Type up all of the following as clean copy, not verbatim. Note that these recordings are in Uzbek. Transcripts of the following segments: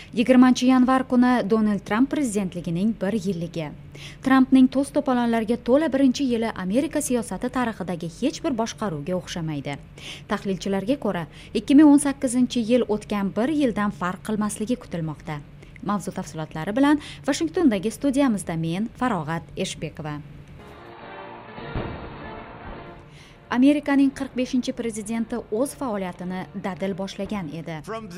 20-yanvar kuni Donald Tramp prezidentligining 1 yilligi. Trampning to's-to'polonlarga to'la birinchi yili Amerika siyosati tarixidagi hech bir boshqaruvga o'xshamaydi. Tahlilchilarga ko'ra, 2018-yil o'tgan 1 yildan farq qilmasligi kutilmoqda. Mavzu tafsilotlari bilan Washingtondagi studiyamizda men Farog'at Eshbekova. Amerikaning 45-prezidenti o'z faoliyatini dadil boshlagan edi.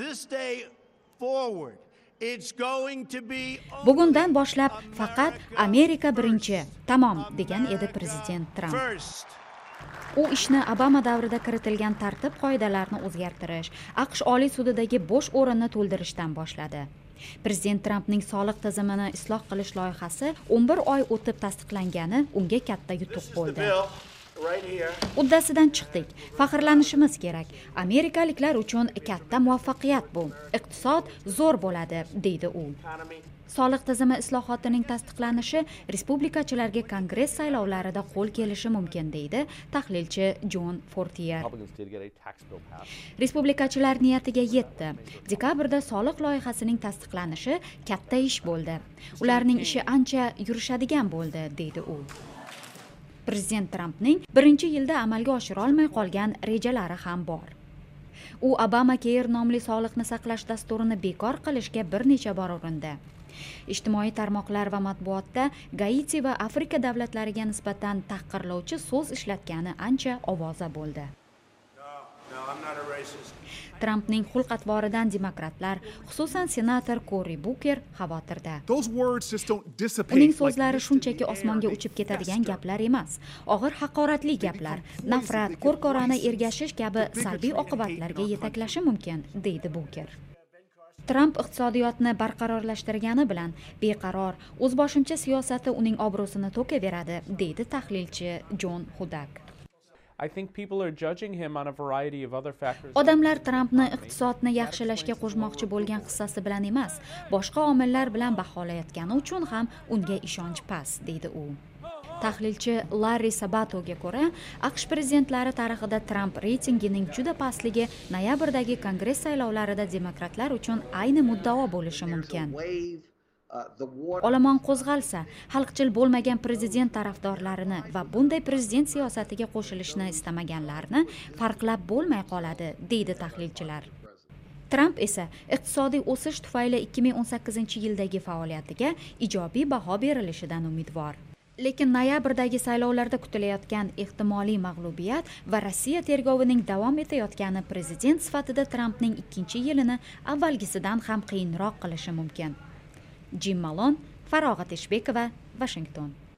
Bugundan boshlab faqat Amerika birinchi, tamom degan edi prezident Tramp. U ishni Obama davrida kiritilgan tartib-qoidalarni o'zgartirish, AQSh Oliy sudidagi bo'sh o'rinni to'ldirishdan boshladi. Prezident Trampning soliq tizimini isloh qilish loyihasi 11 oy o'tib tasdiqlangani unga katta yutuq bo'ldi. Uddasidan chiqdik. Faxrlanishimiz kerak. Amerikaliklar uchun katta muvaffaqiyat bu. Iqtisod zo'r bo'ladi, deydi u. Soliq tizimi islohotining tasdiqlanishi respublikachilarga Kongress saylovlarida qo'l kelishi mumkin, deydi tahlilchi Jon Fortier. Respublikachilar niyatiga yetdi. Dekabrda soliq loyihasining tasdiqlanishi katta ish bo'ldi. Ularning ishi ancha yurishadigan bo'ldi, deydi u. Prezident Trampning birinchi yilda amalga oshira olmay qolgan rejalari ham bor. U Obamacare nomli sog'liqni saqlash dasturini bekor qilishga bir necha bor urindi. Ijtimoiy tarmoqlar va matbuotda Gaiti va Afrika davlatlariga nisbatan tahqirlovchi so'z ishlatgani ancha ovoza bo'ldi. Trampning xulq-atvoridan demokratlar, xususan senator Cory Booker xavotirda. Uning so'zlari shunchaki osmonga uchib ketadigan gaplar emas, og'ir haqoratli gaplar, nafrat, ko'rkorona ergashish kabi salbiy oqibatlarga yetaklashi mumkin, deydi Booker. Tramp iqtisodiyotni barqarorlashtirgani bilan beqaror, o'zboshimcha siyosati uning obro'sini to'kaveradi, deydi tahlilchi Jon Hudak. Odamlar Trampni iqtisodni yaxshilashga qo'shmoqchi bo'lgan hissasi bilan emas, boshqa omillar bilan baholayotgani uchun ham unga ishonch past, deydi u. Tahlilchi Larry Sabatoga ko'ra, AQSh prezidentlari tarixida Tramp reytingining juda pastligi noyabrdagi Kongress saylovlarida demokratlar uchun ayni muddao bo'lishi mumkin. Olomon qo'zg'alsa, xalqchil bo'lmagan prezident tarafdorlarini va bunday prezident siyosatiga qo'shilishni istamaganlarni farqlab bo'lmay qoladi, deydi tahlilchilar. Tramp esa iqtisodiy o'sish tufayli 2018-yildagi faoliyatiga ijobiy baho berilishidan umidvor. Lekin noyabrdagi saylovlarda kutilayotgan ehtimoliy mag'lubiyat va Rossiya tergovining davom etayotgani prezident sifatida Trampning 2-yilini avvalgisidan ham qiyinroq qilishi mumkin. Jim Malone, Farog'at Eshbekova, Washington.